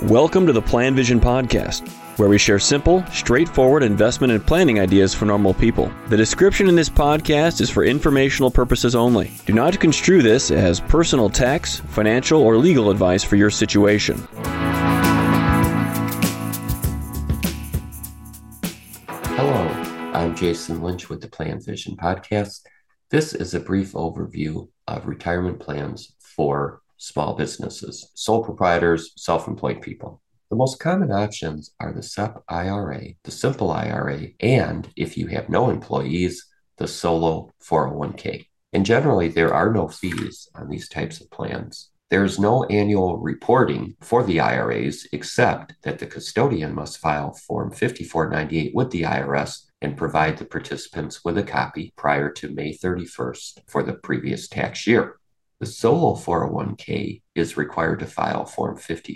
Welcome to the Plan Vision Podcast, where we share simple, straightforward investment and planning ideas for normal people. The description in this podcast is for informational purposes only. Do not construe this as personal tax, financial, or legal advice for your situation. Hello, I'm Jason Lynch with the Plan Vision Podcast. This is a brief overview of retirement plans for small businesses, sole proprietors, self-employed people. The most common options are the SEP IRA, the Simple IRA, and if you have no employees, the Solo 401k. And generally, there are no fees on these types of plans. There is no annual reporting for the IRAs, except that the custodian must file Form 5498 with the IRS and provide the participants with a copy prior to May 31st for the previous tax year. The Solo 401k is required to file Form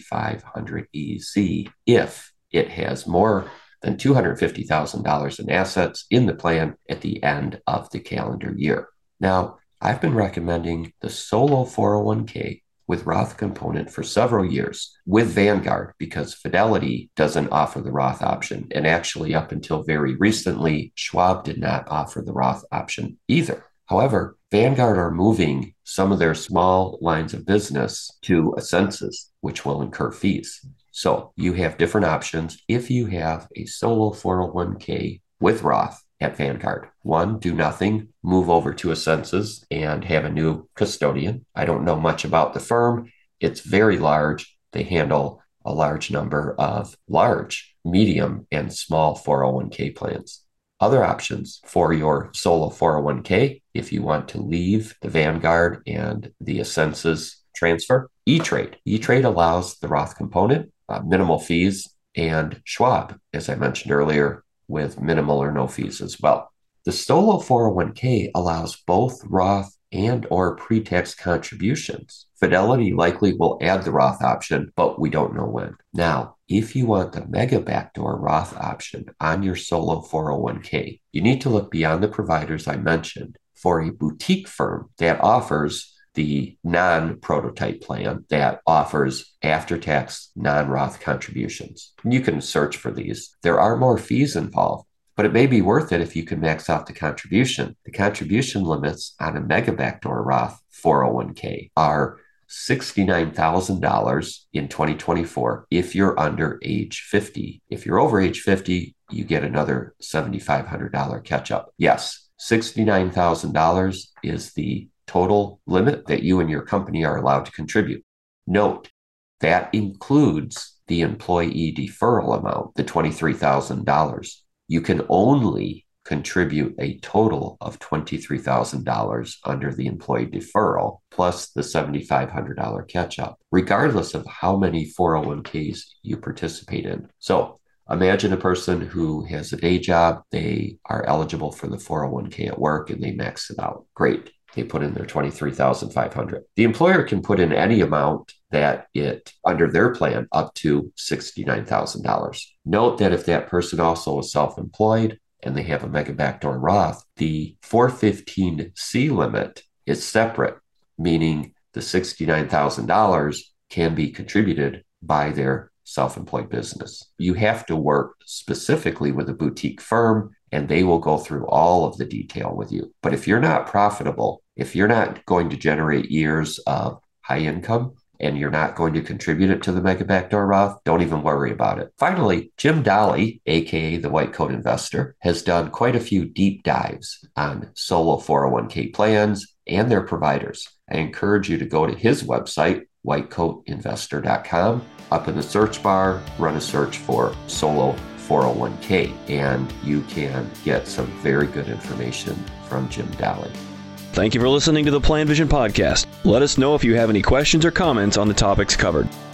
5500EZ if it has more than $250,000 in assets in the plan at the end of the calendar year. Now, I've been recommending the Solo 401k with Roth component for several years with Vanguard because Fidelity doesn't offer the Roth option. And actually, up until very recently, Schwab did not offer the Roth option either. However, Vanguard are moving some of their small lines of business to Ascensus, which will incur fees. So you have different options if you have a Solo 401k with Roth at Vanguard. One, do nothing, move over to Ascensus and have a new custodian. I don't know much about the firm. It's very large. They handle a large number of large, medium, and small 401k plans. Other options for your Solo 401k, if you want to leave the Vanguard and the Ascensus transfer, E-Trade. E-Trade allows the Roth component, minimal fees, and Schwab, as I mentioned earlier, with minimal or no fees as well. The Solo 401k allows both Roth and or pre-tax contributions. Fidelity likely will add the Roth option, but we don't know when. Now, if you want the Mega Backdoor Roth option on your Solo 401k, you need to look beyond the providers I mentioned for a boutique firm that offers the non-prototype plan that offers after-tax non-Roth contributions. You can search for these. There are more fees involved, but it may be worth it if you can max out the contribution. The contribution limits on a Mega Backdoor Roth 401k are $69,000 in 2024 if you're under age 50. If you're over age 50, you get another $7,500 catch-up. Yes, $69,000 is the total limit that you and your company are allowed to contribute. Note, that includes the employee deferral amount, the $23,000. You can only contribute a total of $23,000 under the employee deferral, plus the $7,500 catch-up, regardless of how many 401ks you participate in. So imagine a person who has a day job, they are eligible for the 401k at work and they max it out. Great. They put in their $23,500. The employer can put in any amount that under their plan, up to $69,000. Note that if that person also is self-employed and they have a Mega Backdoor Roth, the 415C limit is separate, meaning the $69,000 can be contributed by their self-employed business. You have to work specifically with a boutique firm and they will go through all of the detail with you. But if you're not profitable, if you're not going to generate years of high income and you're not going to contribute it to the Mega Backdoor Roth, don't even worry about it. Finally, Jim Dahle, aka the White Coat Investor, has done quite a few deep dives on Solo 401k plans and their providers. I encourage you to go to his website, whitecoatinvestor.com. Up in the search bar, run a search for Solo 401k, and you can get some very good information from Jim Dahle. Thank you for listening to the Plan Vision Podcast. Let us know if you have any questions or comments on the topics covered.